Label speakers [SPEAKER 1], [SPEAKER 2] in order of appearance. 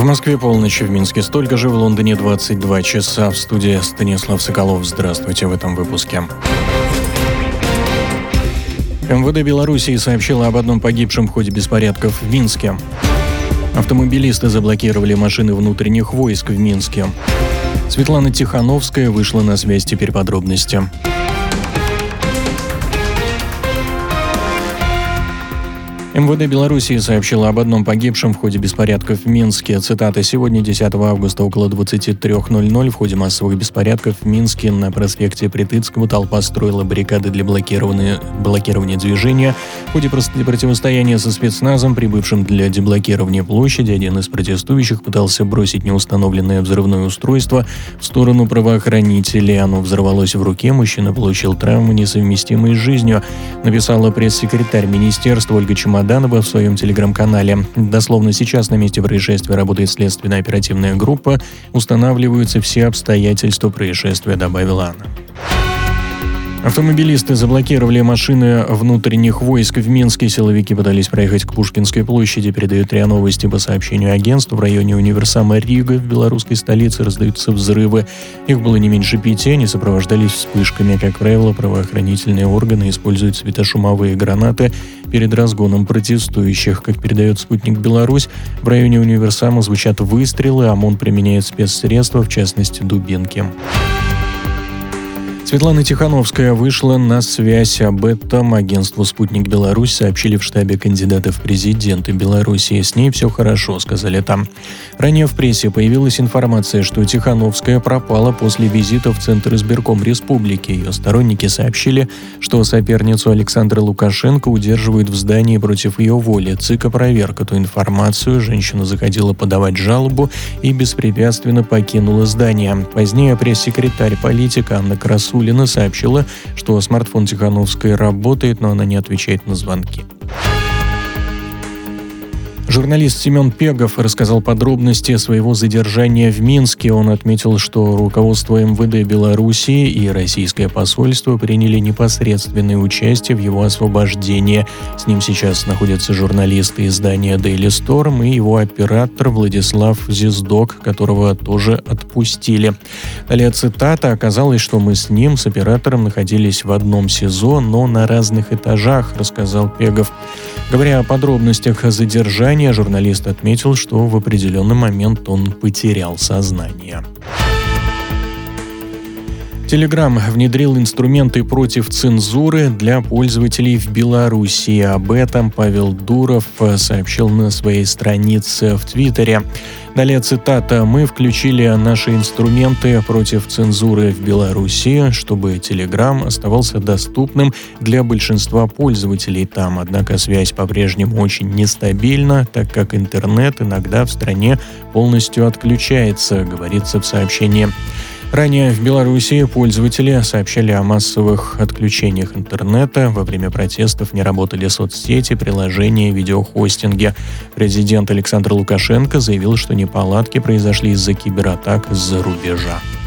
[SPEAKER 1] В Москве полночь, в Минске столько же, в Лондоне 22 часа. В студии Станислав Соколов. Здравствуйте в этом выпуске. МВД Белоруссии сообщило об одном погибшем в ходе беспорядков в Минске. Автомобилисты заблокировали машины внутренних войск в Минске. Светлана Тихановская вышла на связь. Теперь подробности. МВД Белоруссии сообщило об одном погибшем в ходе беспорядков в Минске. Цитата: «Сегодня, 10 августа, около 23:00 в ходе массовых беспорядков в Минске на проспекте Притыцкого толпа строила баррикады для блокирования движения. В ходе противостояния со спецназом, прибывшим для деблокирования площади, один из протестующих пытался бросить неустановленное взрывное устройство в сторону правоохранителей. Оно взорвалось в руке, мужчина получил травмы, несовместимые с жизнью», написала пресс-секретарь министерства Ольга Чемоданова в своем телеграм-канале. Дословно: «Сейчас на месте происшествия работает следственная оперативная группа. Устанавливаются все обстоятельства происшествия», добавила она. Автомобилисты заблокировали машины внутренних войск в Минске. Силовики пытались проехать к Пушкинской площади, передает РИА Новости. По сообщению агентства, в районе универсама Рига в белорусской столице раздаются взрывы. Их было не меньше 5, они сопровождались вспышками. Как правило, правоохранительные органы используют светошумовые гранаты перед разгоном протестующих. Как передает «Спутник Беларусь», в районе универсама звучат выстрелы, ОМОН применяет спецсредства, в частности дубинки. Светлана Тихановская вышла на связь. Об этом агентству «Спутник Беларусь» сообщили в штабе кандидата в президенты Белоруссии. «С ней все хорошо», сказали там. Ранее в прессе появилась информация, что Тихановская пропала после визита в Центр избирком республики. Ее сторонники сообщили, что соперницу Александра Лукашенко удерживают в здании против ее воли. ЦИК опроверг эту информацию. Женщина заходила подавать жалобу и беспрепятственно покинула здание. Позднее пресс-секретарь политика Анна Красулина сообщила, что смартфон Тихановской работает, но она не отвечает на звонки. Журналист Семен Пегов рассказал подробности своего задержания в Минске. Он отметил, что руководство МВД Белоруссии и российское посольство приняли непосредственное участие в его освобождении. С ним сейчас находятся журналисты издания Daily Storm и его оператор Владислав Зиздок, которого тоже отпустили. Далее цитата: «Оказалось, что мы с ним, с оператором, находились в одном СИЗО, но на разных этажах», рассказал Пегов. Говоря о подробностях задержания, журналист отметил, что в определенный момент он потерял сознание. Telegram внедрил инструменты против цензуры для пользователей в Белоруссии. Об этом Павел Дуров сообщил на своей странице в Твиттере. Далее цитата: «Мы включили наши инструменты против цензуры в Белоруссии, чтобы Telegram оставался доступным для большинства пользователей там. Однако связь по-прежнему очень нестабильна, так как интернет иногда в стране полностью отключается», говорится в сообщении. Ранее в Белоруссии пользователи сообщали о массовых отключениях интернета. Во время протестов не работали соцсети, приложения, видеохостинги. Президент Александр Лукашенко заявил, что неполадки произошли из-за кибератак из-за рубежа.